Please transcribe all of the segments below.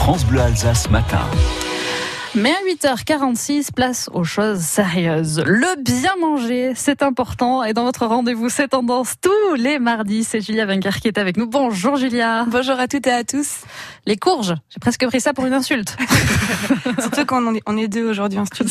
France Bleu Alsace matin. Mais à 8h46, place aux choses sérieuses. Le bien manger, c'est important. Et dans votre rendez-vous, c'est tendance tous les mardis. C'est Julia Wenger qui est avec nous. Bonjour Julia. Bonjour à toutes et à tous. Les courges, j'ai presque pris ça pour une insulte. Surtout quand on est deux aujourd'hui en studio.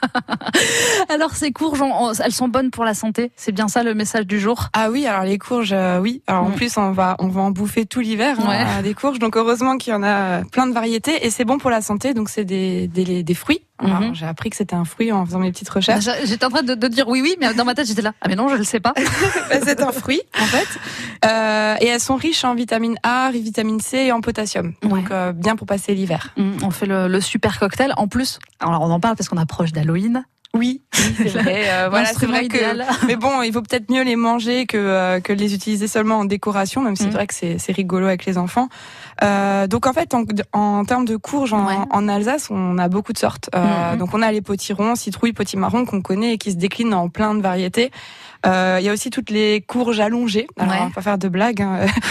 Alors ces courges, elles sont bonnes pour la santé. C'est bien ça le message du jour. Ah oui, alors les courges, oui. Alors en plus, on va en bouffer tout l'hiver, des courges. Donc heureusement qu'il y en a plein de variétés et c'est bon pour la santé. Donc c'est des fruits. Alors, j'ai appris que c'était un fruit en faisant mes petites recherches. J'étais en train de dire oui, mais dans ma tête j'étais là. Ah mais non, je le sais pas. C'est un fruit en fait, et elles sont riches en vitamine A, vitamine C et en potassium. Donc bien pour passer l'hiver. On fait le super cocktail. En plus, alors on en parle parce qu'on approche d'Halloween. Oui, c'est vrai. Voilà, c'est vrai idéal. Mais bon, il vaut peut-être mieux les manger que les utiliser seulement en décoration, même si c'est vrai que c'est rigolo avec les enfants. Donc en fait, en termes de courges en Alsace, on a beaucoup de sortes. Donc on a les potirons, citrouilles, potimarrons qu'on connaît et qui se déclinent en plein de variétés. Il y a aussi toutes les courges allongées. Alors on va pas faire de blagues.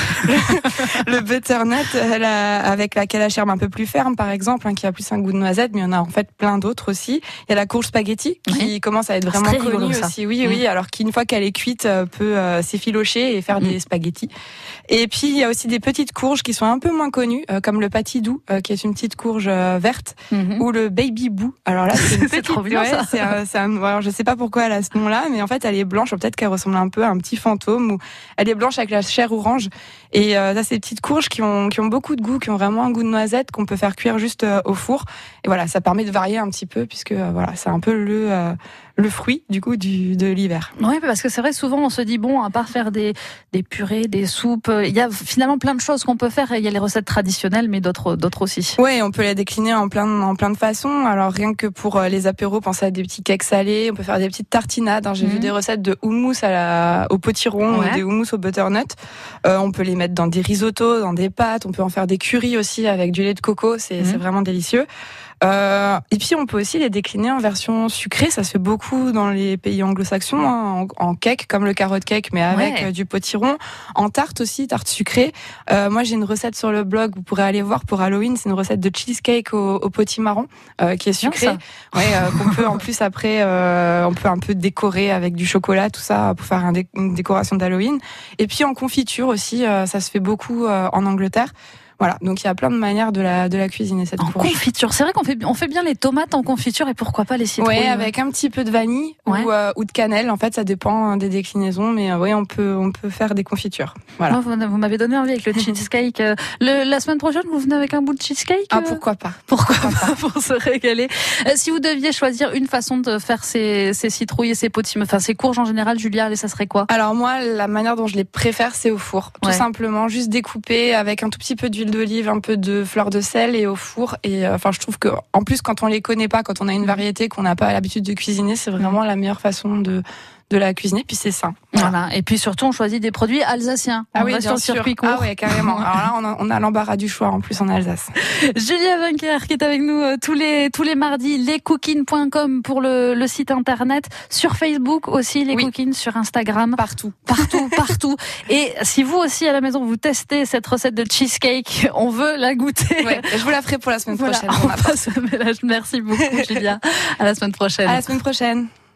Le butternut, avec la calacherbe un peu plus ferme, par exemple, qui a plus un goût de noisette, mais il y en a en fait plein d'autres aussi. Il y a la courge spaghetti qui commence à être vraiment connue aussi. Oui, alors qu'une fois qu'elle est cuite, peut s'effilocher et faire des spaghettis. Et puis il y a aussi des petites courges qui sont un peu moins connues, comme le patidou, qui est une petite courge verte, ou le baby boo. Alors là, c'est trop bien ça. Alors je sais pas pourquoi elle a ce nom-là, mais en fait elle est blanche. Peut-être qu'elle ressemble un peu à un petit fantôme, ou elle est blanche avec la chair orange. Et ça, c'est des petites courges qui ont beaucoup de goût, qui ont vraiment un goût de noisette qu'on peut faire cuire juste au four. Et voilà, ça permet de varier un petit peu, puisque voilà, c'est un peu le fruit du coup de l'hiver. Oui, parce que c'est vrai, souvent on se dit bon, à part faire des purées, des soupes, il y a finalement plein de choses qu'on peut faire. Il y a les recettes traditionnelles, mais d'autres aussi. Oui, on peut les décliner en plein de façons. Alors rien que pour les apéros, pensez à des petits cakes salés. On peut faire des petites tartinades. J'ai vu des recettes de houmous au potiron, ou des houmous au butternut. On peut les mettre dans des risottos, dans des pâtes. On peut en faire des currys aussi avec du lait de coco. C'est vraiment délicieux. Et puis on peut aussi les décliner en version sucrée, ça se fait beaucoup dans les pays anglo-saxons, en cake comme le carrot cake, mais avec du potiron, en tarte aussi, tarte sucrée. Moi j'ai une recette sur le blog, vous pourrez aller voir pour Halloween, c'est une recette de cheesecake au potimarron qui est sucrée, qu'on peut en plus après, on peut un peu décorer avec du chocolat, tout ça pour faire une décoration d'Halloween. Et puis en confiture aussi, ça se fait beaucoup en Angleterre. Voilà, donc il y a plein de manières de la cuisiner cette courge. En confiture, c'est vrai qu'on fait bien les tomates en confiture et pourquoi pas les citrouilles. Oui, avec un petit peu de vanille ou de cannelle. En fait, ça dépend des déclinaisons, mais on peut faire des confitures. Voilà. Vous m'avez donné envie avec le cheesecake. La semaine prochaine, vous venez avec un bout de cheesecake. Ah, pourquoi pas. Pourquoi pas pour se régaler. Si vous deviez choisir une façon de faire ces citrouilles et ces ces courges en général, Julia, ça serait quoi? Alors moi, la manière dont je les préfère, c'est au four. Tout simplement, juste découper avec un tout petit peu d'huile d'olive, un peu de fleur de sel et au four. Et je trouve que en plus quand on les connaît pas, quand on a une variété qu'on n'a pas l'habitude de cuisiner, c'est vraiment la meilleure façon de la cuisiner, puis c'est sain. Voilà. Et puis surtout, on choisit des produits alsaciens. On va sur le circuit court. Ah oui, carrément. Alors là, on a l'embarras du choix en plus en Alsace. Julia Wenger qui est avec nous tous les mardis, lescookines.com pour le site internet, sur Facebook aussi, les cookines, sur Instagram. Partout. Et si vous aussi à la maison, vous testez cette recette de cheesecake, on veut la goûter. Ouais, je vous la ferai pour la semaine prochaine. Merci beaucoup, Julia. À la semaine prochaine. À la semaine prochaine.